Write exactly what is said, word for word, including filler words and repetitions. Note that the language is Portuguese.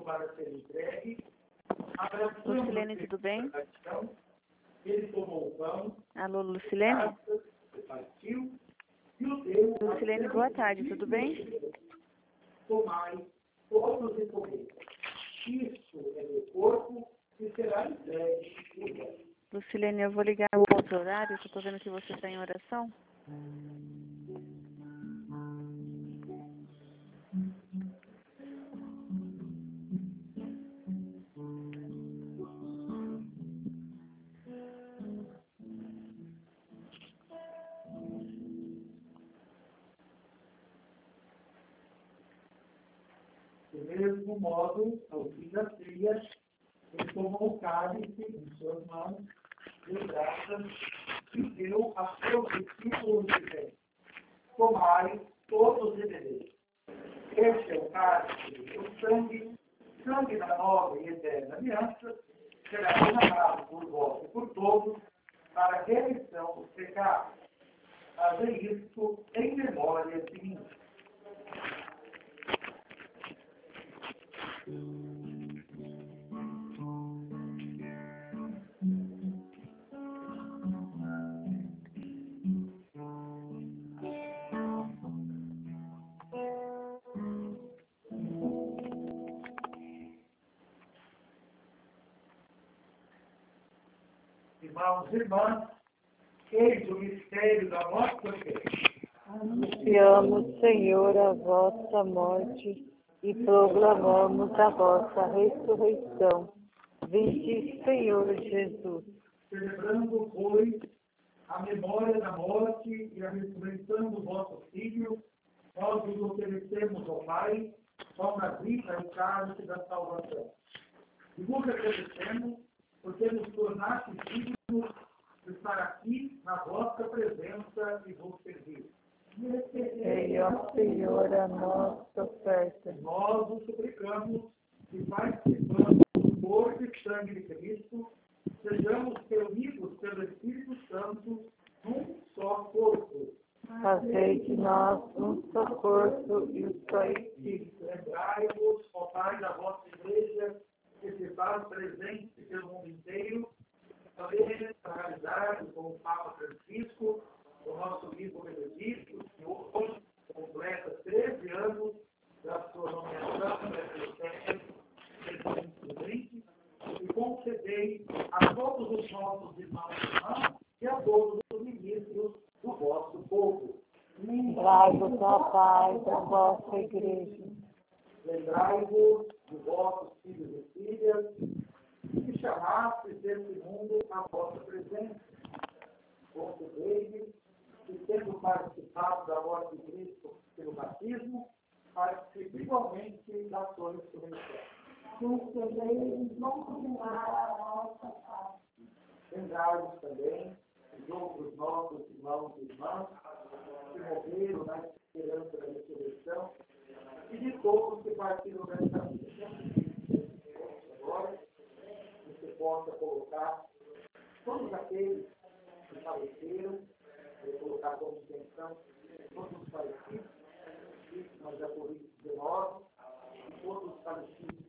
para ser entregue. Lucilene, tudo bem? Ele tomou o pão. Alô, Lucilene? Partiu, e o deu. Lucilene, boa tarde, tudo bem? Tomai, todos e comer. Isso é meu corpo que será entregue. Lucilene, eu vou ligar o outro horário, que eu estou vendo que você está em oração. Do mesmo modo, ao fim da ceia, ele tomou o cálice em suas mãos, deu graças e deu a seus discípulos, dizendo: tomai todos e bebei. Este é o cálice do meu sangue, sangue da nova e eterna aliança, será derramado por vós e por todos, para a remissão dos pecados. Fazei isto em memória de mim. Irmãos e irmãs, eis o mistério da vossa fé. Anunciamos, Senhor, a vossa morte e proclamamos a vossa ressurreição. Vinde, Senhor Jesus. Celebrando, pois, a memória da morte e a ressurreição do vosso Filho, nós vos oferecemos, ó Pai, pão da vida e o cálice da salvação. E vos agradecemos por ter nos tornado dignos de estar aqui na vossa presença e vos servir. Recebei, ó Senhor, a nossa oferta. Nós vos suplicamos que, participando do corpo e sangue de Cristo, sejamos reunidos pelo Espírito Santo num só corpo. Fazei de nós um só corpo e um só Espírito. Lembrai-vos, ó Pai, da vossa igreja, que se faz presente pelo mundo inteiro, também para realizar com o Papa Francisco, o nosso bispo Benedito, que hoje completa treze anos da sua nomeação da Eclesiástica de vinte, e concedei a todos os nossos irmãos e irmãs e a todos os ministros do vosso povo. Lembrai-vos, ó Pai, da vossa igreja. Lembrai-vos de vossos filhos e filhas, que chamastes desse mundo à vossa presença. Concedei-lhes que, tendo participado da morte de Cristo pelo batismo, participe igualmente da sua ressurreição. Concedei-lhes não continuar a nossa paz. Lembrai-vos também dos outros nossos irmãos e irmãs que morreram na esperança da ressurreição e de todos que partiram desta vida. Agora, você possa colocar todos aqueles que faleceram, colocar como intenção todos os falecidos, vítimas da covid dezenove, e todos os falecidos